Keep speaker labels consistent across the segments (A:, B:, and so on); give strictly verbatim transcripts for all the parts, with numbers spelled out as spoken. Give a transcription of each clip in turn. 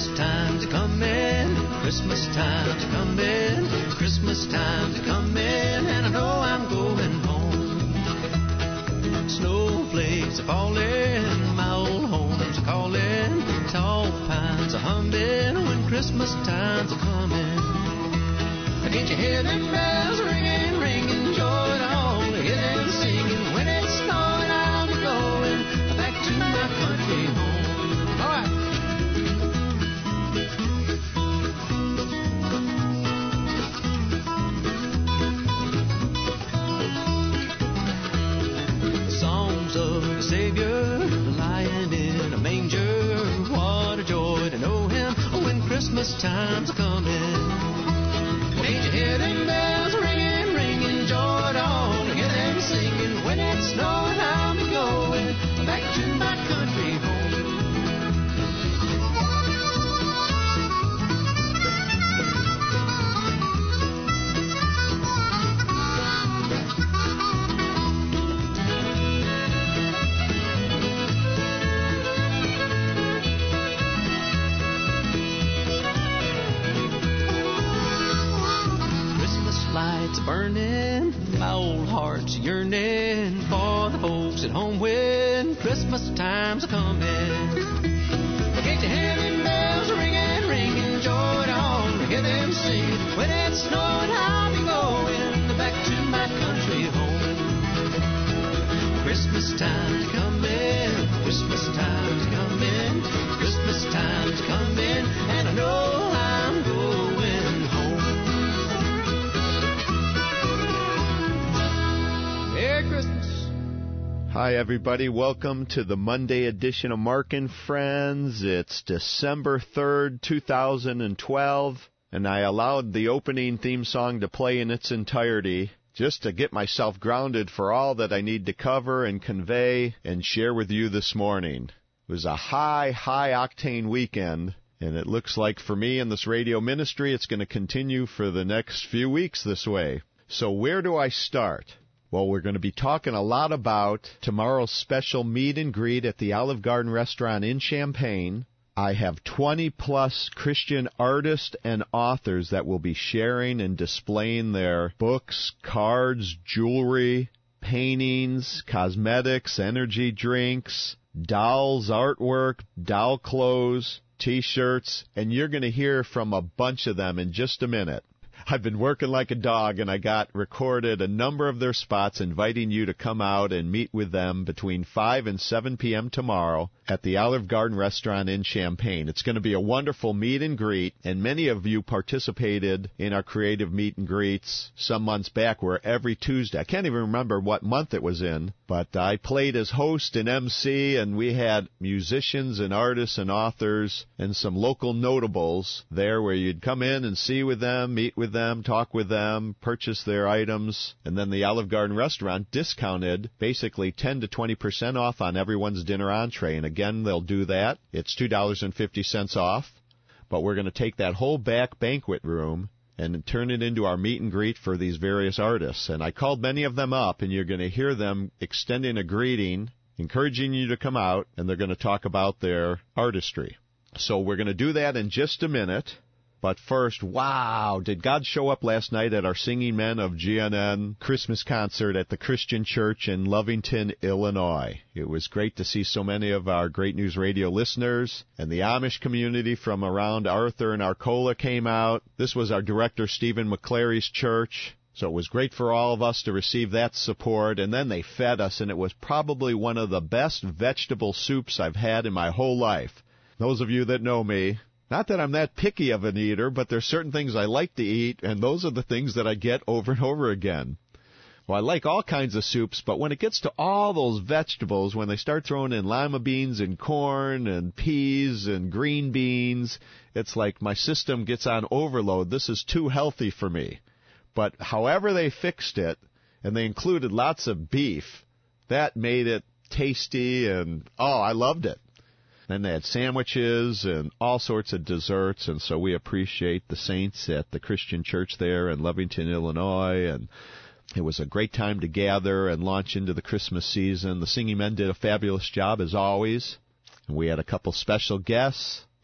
A: time's coming, Christmas time's coming, Christmas time's coming, and I know I'm going home. Snowflakes are falling, my old home's calling, tall pines are humming when Christmas time's coming. Can't you hear them bells ringing, ringing, joy to all, hear them singing when it's snowing, I'm going back to my country home. All right. Songs of the Savior lying in a manger, what a joy to know him when Christmas time's coming. Can't you hear them bells ringing, ringing, joy to all, hear them singing when it's snowing, I'll be going back to my country home. Lights burning, my old heart's yearning for the folks at home when Christmas time's coming. Can't you hear them bells ringing, ringing, joy to all, hear them sing when it's snowing, I'll be going back to my country home. Christmas time's coming, Christmas time's coming, Christmas time's coming, and I know I'm going home. Merry Christmas.
B: Hi, everybody. Welcome to the Monday edition of Mark and Friends. It's December third, two thousand twelve, and I allowed the opening theme song to play in its entirety just to get myself grounded for all that I need to cover and convey and share with you this morning. It was a high, high-octane weekend, and it looks like for me in this radio ministry, it's going to continue for the next few weeks this way. So where do I start? Well, we're going to be talking a lot about tomorrow's special meet and greet at the Olive Garden restaurant in Champaign. I have twenty-plus Christian artists and authors that will be sharing and displaying their books, cards, jewelry, paintings, cosmetics, energy drinks, dolls, artwork, doll clothes, T-shirts, and you're going to hear from a bunch of them in just a minute. I've been working like a dog, and I got recorded a number of their spots inviting you to come out and meet with them between five and seven p.m. tomorrow at the Olive Garden restaurant in Champaign. It's going to be a wonderful meet and greet, and many of you participated in our creative meet and greets some months back where every Tuesday, I can't even remember what month it was in, but I played as host and M C, and we had musicians and artists and authors and some local notables there where you'd come in and see with them, meet with them, talk with them, purchase their items, and then the Olive Garden restaurant discounted basically ten to twenty percent off on everyone's dinner entree. And again, they'll do that. It's two dollars and fifty cents off, but we're going to take that whole back banquet room and turn it into our meet and greet for these various artists. And I called many of them up, and you're going to hear them extending a greeting, encouraging you to come out, and they're going to talk about their artistry. So we're going to do that in just a minute. But first, wow, did God show up last night at our Singing Men of G N N Christmas concert at the Christian Church in Lovington, Illinois. It was great to see so many of our Great News Radio listeners, and the Amish community from around Arthur and Arcola came out. This was our director, Stephen McClary's church. So it was great for all of us to receive that support, and then they fed us, and it was probably one of the best vegetable soups I've had in my whole life. Those of you that know me, not that I'm that picky of an eater, but there's certain things I like to eat, and those are the things that I get over and over again. Well, I like all kinds of soups, but when it gets to all those vegetables, when they start throwing in lima beans and corn and peas and green beans, it's like my system gets on overload. This is too healthy for me. But however they fixed it, and they included lots of beef, that made it tasty, and, oh, I loved it. Then they had sandwiches and all sorts of desserts, and so we appreciate the saints at the Christian Church there in Lovington, Illinois, and it was a great time to gather and launch into the Christmas season. The Singing Men did a fabulous job, as always, and we had a couple special guests,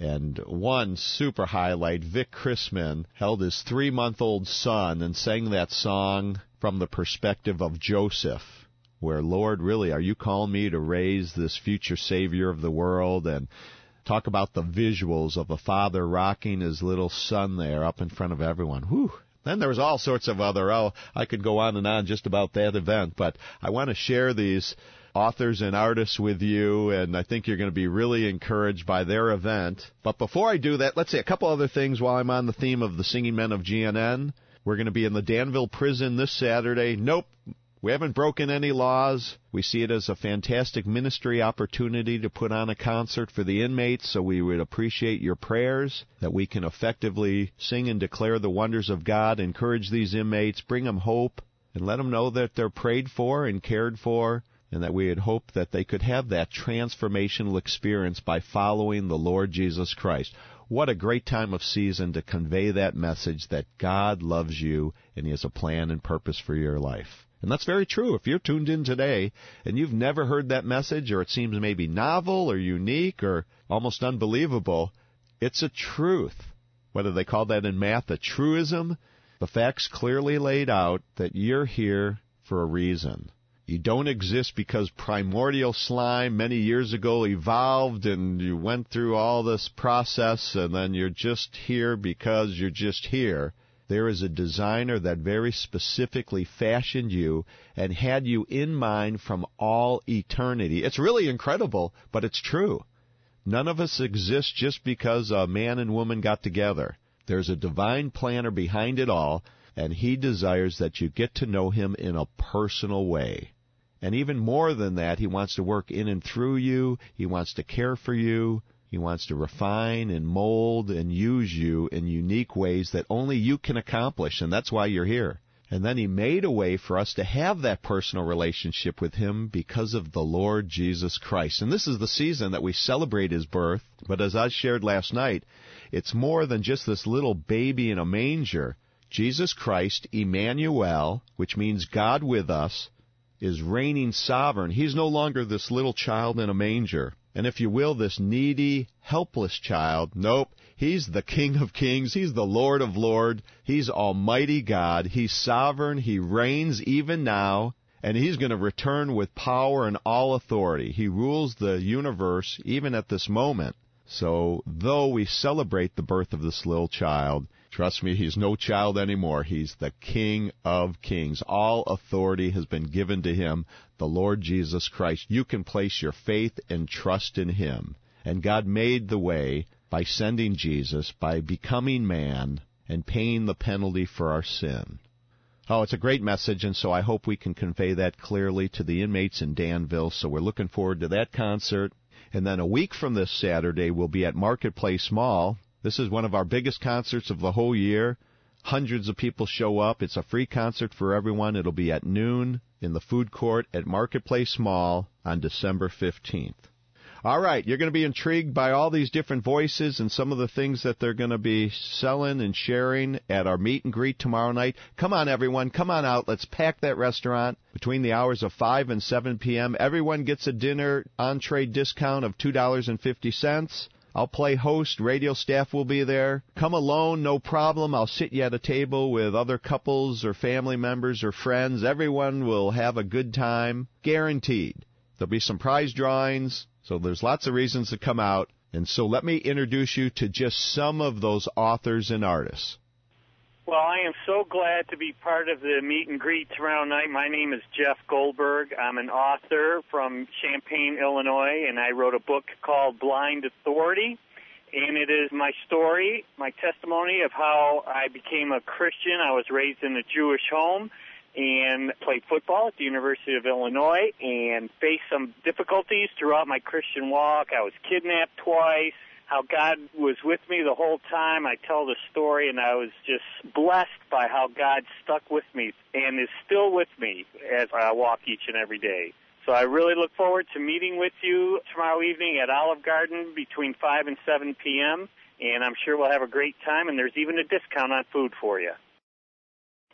B: And one super highlight, Vic Chrisman held his three-month-old son and sang that song from the perspective of Joseph, where, Lord, really, are you calling me to raise this future Savior of the world? And talk about the visuals of a father rocking his little son there up in front of everyone. Whew. Then there was all sorts of other, oh, I could go on and on just about that event, but I want to share these authors and artists with you, and I think you're going to be really encouraged by their event. But before I do that, let's say a couple other things while I'm on the theme of the Singing Men of G N N. We're going to be in the Danville prison this Saturday. Nope, we haven't broken any laws. We see it as a fantastic ministry opportunity to put on a concert for the inmates, so we would appreciate your prayers that we can effectively sing and declare the wonders of God, encourage these inmates, bring them hope, and let them know that they're prayed for and cared for, and that we had hoped that they could have that transformational experience by following the Lord Jesus Christ. What a great time of season to convey that message that God loves you and He has a plan and purpose for your life. And that's very true. If you're tuned in today and you've never heard that message, or it seems maybe novel or unique or almost unbelievable, it's a truth. Whether they call that in math a truism, the facts clearly laid out that you're here for a reason. You don't exist because primordial slime many years ago evolved and you went through all this process and then you're just here because you're just here. There is a designer that very specifically fashioned you and had you in mind from all eternity. It's really incredible, but it's true. None of us exist just because a man and woman got together. There's a divine planner behind it all, and He desires that you get to know Him in a personal way. And even more than that, He wants to work in and through you. He wants to care for you. He wants to refine and mold and use you in unique ways that only you can accomplish, and that's why you're here. And then He made a way for us to have that personal relationship with Him because of the Lord Jesus Christ. And this is the season that we celebrate His birth, but as I shared last night, it's more than just this little baby in a manger. Jesus Christ, Emmanuel, which means God with us, is reigning sovereign. He's no longer this little child in a manger. And if you will, this needy, helpless child. Nope. He's the King of Kings. He's the Lord of Lords. He's Almighty God. He's sovereign. He reigns even now. And He's going to return with power and all authority. He rules the universe even at this moment. So though we celebrate the birth of this little child, trust me, He's no child anymore. He's the King of Kings. All authority has been given to Him, the Lord Jesus Christ. You can place your faith and trust in Him. And God made the way by sending Jesus, by becoming man, and paying the penalty for our sin. Oh, it's a great message, and so I hope we can convey that clearly to the inmates in Danville. So we're looking forward to that concert. And then a week from this Saturday, we'll be at Marketplace Mall. This is one of our biggest concerts of the whole year. Hundreds of people show up. It's a free concert for everyone. It'll be at noon in the food court at Marketplace Mall on December fifteenth. All right, you're going to be intrigued by all these different voices and some of the things that they're going to be selling and sharing at our meet and greet tomorrow night. Come on, everyone. Come on out. Let's pack that restaurant between the hours of five and seven p.m. Everyone gets a dinner entree discount of two dollars and fifty cents. I'll play host. Radio staff will be there. Come alone, no problem. I'll sit you at a table with other couples or family members or friends. Everyone will have a good time, guaranteed. There'll be some prize drawings. So there's lots of reasons to come out. And so let me introduce you to just some of those authors and artists.
C: Well, I am so glad to be part of the meet and greet tomorrow night. My name is Jeff Goldberg. I'm an author from Champaign, Illinois, and I wrote a book called Blind Authority. And it is my story, my testimony of how I became a Christian. I was raised in a Jewish home and played football at the University of Illinois and faced some difficulties throughout my Christian walk. I was kidnapped twice, how God was with me the whole time. I tell the story, and I was just blessed by how God stuck with me and is still with me as I walk each and every day. So I really look forward to meeting with you tomorrow evening at Olive Garden between five and seven p.m., and I'm sure we'll have a great time, and there's even a discount on food for you.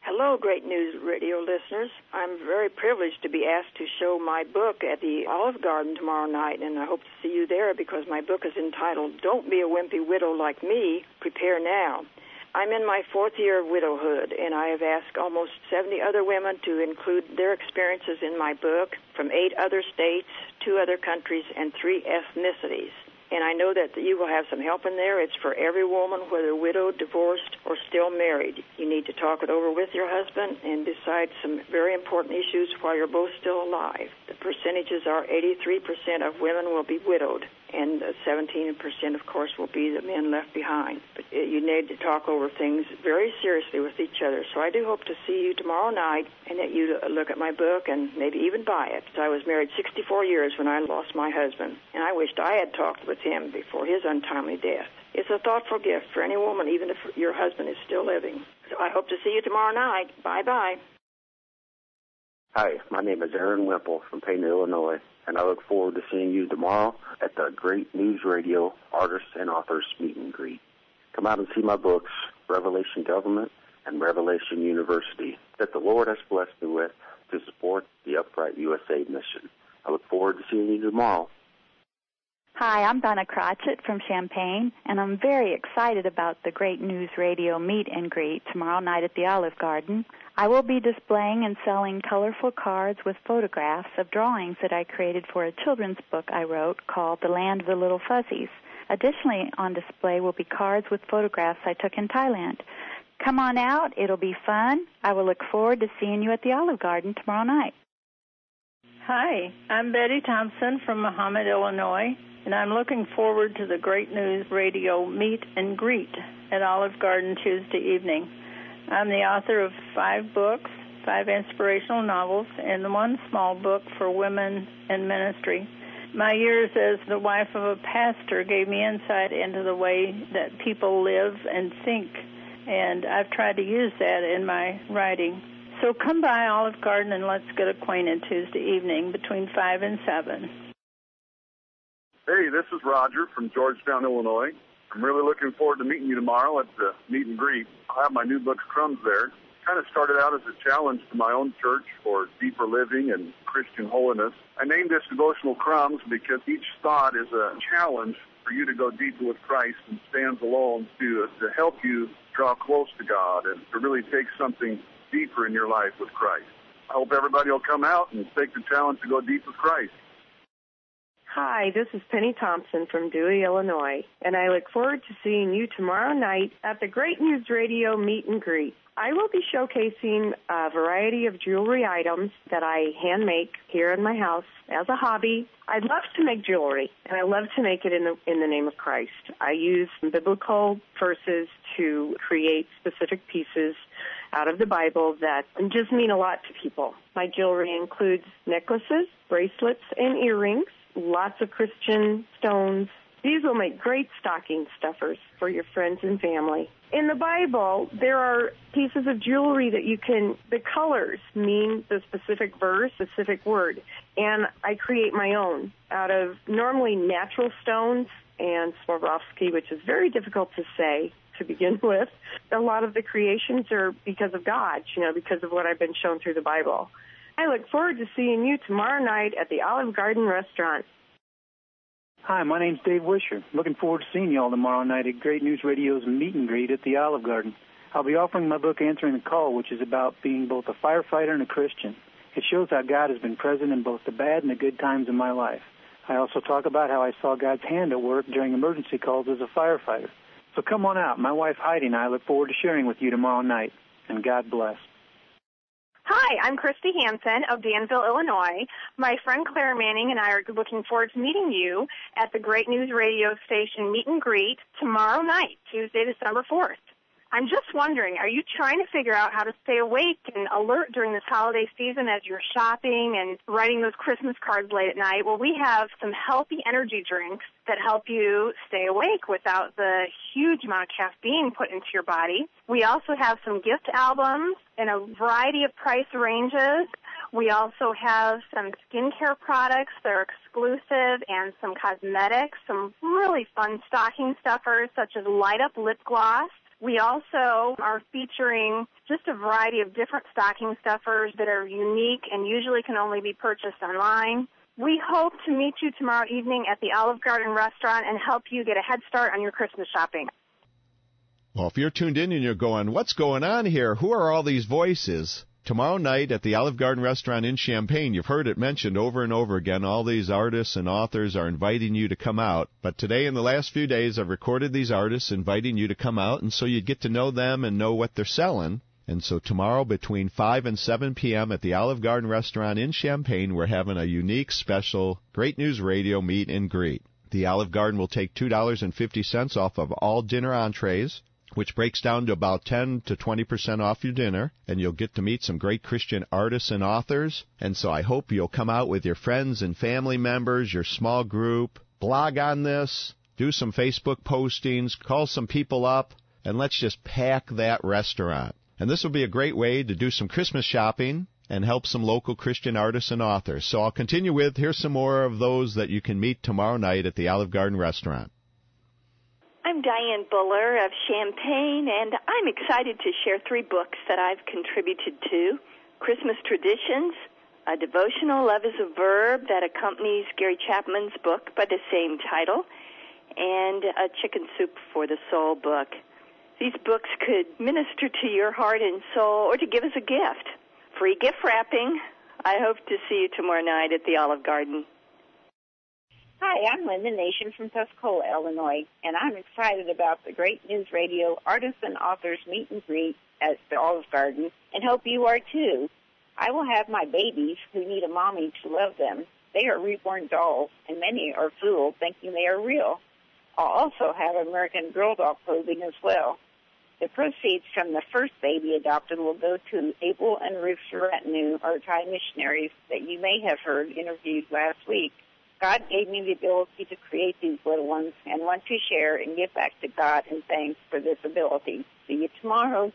D: Hello, Great News Radio listeners. I'm very privileged to be asked to show my book at the Olive Garden tomorrow night, and I hope to see you there because my book is entitled Don't Be a Wimpy Widow Like Me, Prepare Now. I'm in my fourth year of widowhood, and I have asked almost seventy other women to include their experiences in my book from eight other states, two other countries, and three ethnicities. And I know that you will have some help in there. It's for every woman, whether widowed, divorced, or still married. You need to talk it over with your husband and decide some very important issues while you're both still alive. The percentages are eighty-three percent of women will be widowed, and seventeen percent, of course, will be the men left behind. But you need to talk over things very seriously with each other. So I do hope to see you tomorrow night and that you look at my book and maybe even buy it. I was married sixty-four years when I lost my husband, and I wished I had talked with him before his untimely death. It's a thoughtful gift for any woman, even if your husband is still living. So I hope to see you tomorrow night. Bye-bye.
E: Hi, my name is Aaron Wimple from Payne, Illinois, and I look forward to seeing you tomorrow at the Great News Radio Artists and Authors Meet and Greet. Come out and see my books, Revelation Government and Revelation University, that the Lord has blessed me with to support the Upright U S A mission. I look forward to seeing you tomorrow.
F: Hi, I'm Donna Crotchett from Champaign, and I'm very excited about the Great News Radio Meet and Greet tomorrow night at the Olive Garden. I will be displaying and selling colorful cards with photographs of drawings that I created for a children's book I wrote called The Land of the Little Fuzzies. Additionally, on display will be cards with photographs I took in Thailand. Come on out. It'll be fun. I will look forward to seeing you at the Olive Garden tomorrow night.
G: Hi, I'm Betty Thompson from Muhammad, Illinois, and I'm looking forward to the Great News Radio Meet and Greet at Olive Garden Tuesday evening. I'm the author of five books, five inspirational novels, and one small book for women in ministry. My years as the wife of a pastor gave me insight into the way that people live and think, and I've tried to use that in my writing. So come by Olive Garden and let's get acquainted Tuesday evening between five and seven.
H: Hey, this is Roger from Georgetown, Illinois. I'm really looking forward to meeting you tomorrow at the meet and greet. I'll have my new book, Crumbs, there. Kind of started out as a challenge to my own church for deeper living and Christian holiness. I named this devotional Crumbs because each thought is a challenge for you to go deeper with Christ and stands alone to, to help you draw close to God and to really take something deeper in your life with Christ. I hope everybody will come out and take the challenge to go deep with Christ.
I: Hi, this is Penny Thompson from Dewey, Illinois, and I look forward to seeing you tomorrow night at the Great News Radio Meet and Greet. I will be showcasing a variety of jewelry items that I hand make here in my house as a hobby. I love to make jewelry, and I love to make it in the in the name of Christ. I use biblical verses to create specific pieces out of the Bible that just mean a lot to people. My jewelry includes necklaces, bracelets, and earrings, lots of Christian stones. These will make great stocking stuffers for your friends and family. In the Bible, there are pieces of jewelry that you can, the colors mean the specific verse, specific word. And I create my own out of normally natural stones and Swarovski, which is very difficult to say to begin with. A lot of the creations are because of God, you know, because of what I've been shown through the Bible. I look forward to seeing you tomorrow night at the Olive Garden restaurant.
J: Hi, my name's Dave Wisher. Looking forward to seeing you all tomorrow night at Great News Radio's Meet and Greet at the Olive Garden. I'll be offering my book, Answering the Call, which is about being both a firefighter and a Christian. It shows how God has been present in both the bad and the good times in my life. I also talk about how I saw God's hand at work during emergency calls as a firefighter. So come on out. My wife Heidi and I look forward to sharing with you tomorrow night. And God bless.
K: Hi, I'm Christy Hansen of Danville, Illinois. My friend Claire Manning and I are looking forward to meeting you at the Great News Radio Station Meet and Greet tomorrow night, Tuesday, December fourth. I'm just wondering, are you trying to figure out how to stay awake and alert during this holiday season as you're shopping and writing those Christmas cards late at night? Well, we have some healthy energy drinks that help you stay awake without the huge amount of caffeine put into your body. We also have some gift albums in a variety of price ranges. We also have some skincare products that are exclusive and some cosmetics, some really fun stocking stuffers such as Light Up Lip Gloss, We also are featuring just a variety of different stocking stuffers that are unique and usually can only be purchased online. We hope to meet you tomorrow evening at the Olive Garden restaurant and help you get a head start on your Christmas shopping.
B: Well, if you're tuned in and you're going, what's going on here? Who are all these voices? Tomorrow night at the Olive Garden restaurant in Champaign, you've heard it mentioned over and over again, all these artists and authors are inviting you to come out. But today, in the last few days, I've recorded these artists inviting you to come out, and so you'd get to know them and know what they're selling. And so tomorrow between five and seven p.m. at the Olive Garden restaurant in Champaign, we're having a unique, special Great News Radio meet and greet. The Olive Garden will take two dollars and fifty cents off of all dinner entrees, which breaks down to about ten to twenty percent off your dinner, and you'll get to meet some great Christian artists and authors. And so I hope you'll come out with your friends and family members, your small group, blog on this, do some Facebook postings, call some people up, and let's just pack that restaurant. And this will be a great way to do some Christmas shopping and help some local Christian artists and authors. So I'll continue with, here's some more of those that you can meet tomorrow night at the Olive Garden restaurant.
L: I'm Diane Buller of Champaign, and I'm excited to share three books that I've contributed to. Christmas Traditions, a devotional, Love is a Verb, that accompanies Gary Chapman's book by the same title, and a Chicken Soup for the Soul book. These books could minister to your heart and soul or to give as a gift. Free gift wrapping. I hope to see you tomorrow night at the Olive Garden.
M: Hi, I'm Linda Nation from Tuscola, Illinois, and I'm excited about the Great News Radio Artists and Authors Meet and Greet at the Olive Garden, and hope you are too. I will have my babies who need a mommy to love them. They are reborn dolls, and many are fooled thinking they are real. I'll also have American Girl doll clothing as well. The proceeds from the first baby adopted will go to Abel and Ruth Retinue, our Thai missionaries that you may have heard interviewed last week. God gave me the ability to create these little ones and want to share and give back to God in thanks for this ability. See you tomorrow.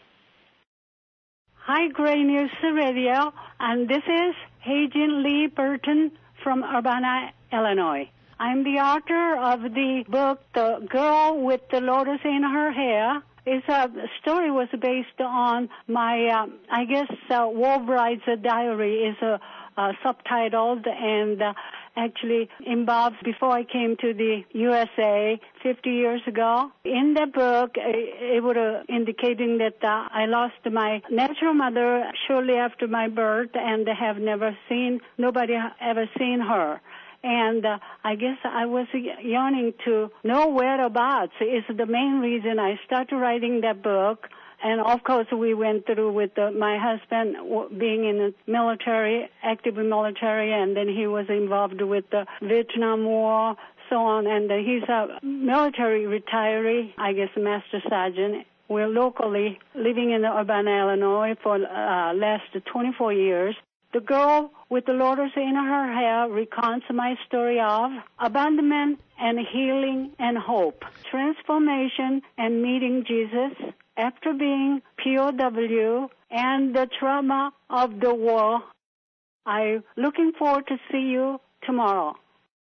N: Hi, Great News Radio, and this is Hagen Lee Burton from Urbana, Illinois. I'm the author of the book, The Girl with the Lotus in Her Hair. It's a the story was based on my, uh, I guess, uh, War Bride's Diary is a, uh, subtitled and uh, actually involves before I came to the U S A fifty years ago. In the book, it, it would uh, indicating that uh, I lost my natural mother shortly after my birth and have never seen, nobody ever seen her. And uh, I guess I was yearning to know whereabouts is the main reason I started writing that book. And, of course, we went through with uh, my husband being in the military, active in military, and then he was involved with the Vietnam War, so on. And uh, he's a military retiree, I guess, master sergeant. We're locally living in Urbana, Illinois for uh, last twenty-four years. The Girl with the Lotus in Her Hair recounts my story of abandonment and healing and hope, transformation and meeting Jesus after being P O W and the trauma of the war. I'm looking forward to see you tomorrow.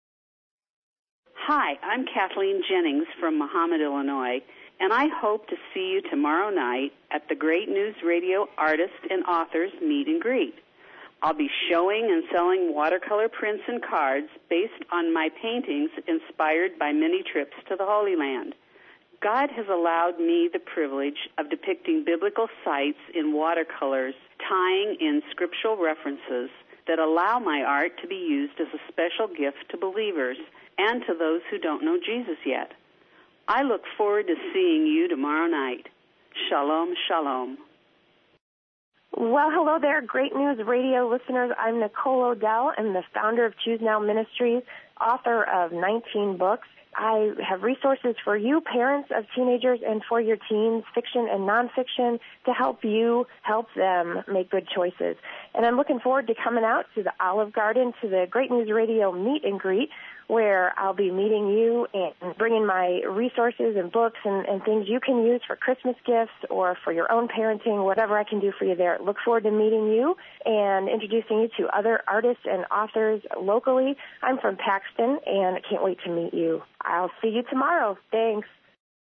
O: Hi, I'm Kathleen Jennings from Muhammad, Illinois, and I hope to see you tomorrow night at the Great News Radio Artists and Authors Meet and Greet. I'll be showing and selling watercolor prints and cards based on my paintings inspired by many trips to the Holy Land. God has allowed me the privilege of depicting biblical sites in watercolors, tying in scriptural references that allow my art to be used as a special gift to believers and to those who don't know Jesus yet. I look forward to seeing you tomorrow night. Shalom, shalom.
K: Well, hello there, Great News Radio listeners. I'm Nicole Odell. I'm the founder of Choose Now Ministries, author of nineteen books. I have resources for you, parents of teenagers, and for your teens, fiction and nonfiction, to help you help them make good choices. And I'm looking forward to coming out to the Olive Garden, to the Great News Radio Meet and Greet, where I'll be meeting you and bringing my resources and books and, and things you can use for Christmas gifts or for your own parenting, whatever I can do for you there. Look forward to meeting you and introducing you to other artists and authors locally. I'm from Paxton, and I can't wait to meet you. I'll see you tomorrow. Thanks.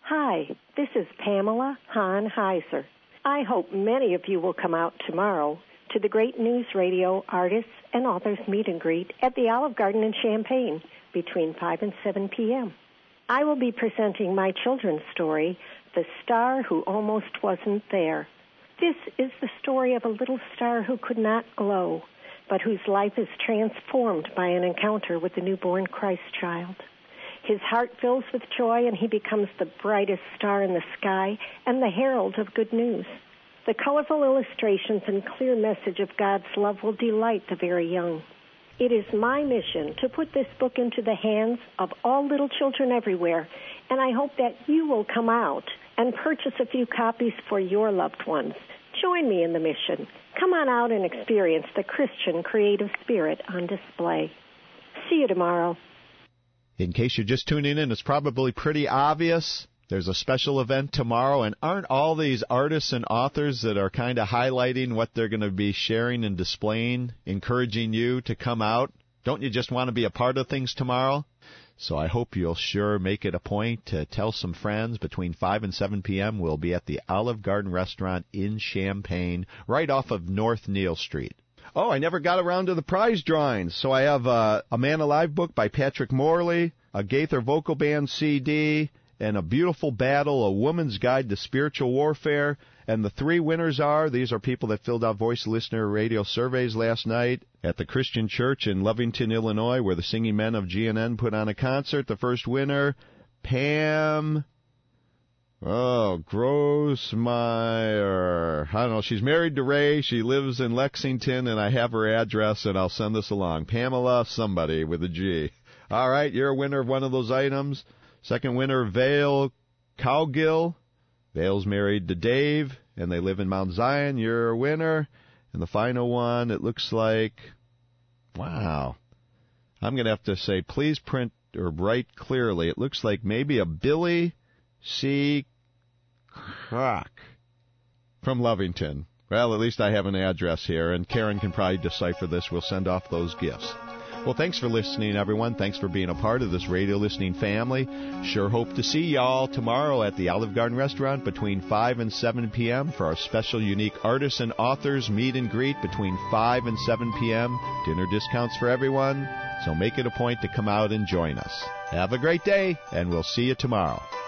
P: Hi, this is Pamela Hahn Heiser. I hope many of you will come out tomorrow to the Great News Radio Artists and Authors Meet and Greet at the Olive Garden in Champaign between five and seven p.m. I will be presenting my children's story, The Star Who Almost Wasn't There. This is the story of a little star who could not glow, but whose life is transformed by an encounter with the newborn Christ child. His heart fills with joy, and he becomes the brightest star in the sky and the herald of good news. The colorful illustrations and clear message of God's love will delight the very young. It is my mission to put this book into the hands of all little children everywhere, and I hope that you will come out and purchase a few copies for your loved ones. Join me in the mission. Come on out and experience the Christian creative spirit on display. See you tomorrow.
B: In case you're just tuning in, it's probably pretty obvious. There's a special event tomorrow, and aren't all these artists and authors that are kind of highlighting what they're going to be sharing and displaying, encouraging you to come out? Don't you just want to be a part of things tomorrow? So I hope you'll sure make it a point to tell some friends. Between five and seven p.m. we'll be at the Olive Garden Restaurant in Champaign, right off of North Neal Street. Oh, I never got around to the prize drawings. So I have uh, a Man Alive book by Patrick Morley, a Gaither Vocal Band C D, and A Beautiful Battle, A Woman's Guide to Spiritual Warfare. And the three winners are, these are people that filled out voice listener radio surveys last night at the Christian Church in Lovington, Illinois, where the Singing Men of G N N put on a concert. The first winner, Pam... Oh, Grossmeyer. I don't know. She's married to Ray. She lives in Lexington, and I have her address, and I'll send this along. Pamela somebody with a G. All right, you're a winner of one of those items. Second winner, Vale Cowgill. Vale's married to Dave, and they live in Mount Zion. You're a winner. And the final one, it looks like, wow. I'm going to have to say, please print or write clearly. It looks like maybe a Billy C. Crock from Lovington. Well, at least I have an address here, and Karen can probably decipher this. We'll send off those gifts. Well, thanks for listening, everyone. Thanks for being a part of this radio listening family. Sure hope to see y'all tomorrow at the Olive Garden Restaurant between five and seven p.m. for our special unique artists and authors meet and greet between five and seven p.m. Dinner discounts for everyone, so make it a point to come out and join us. Have a great day, and we'll see you tomorrow.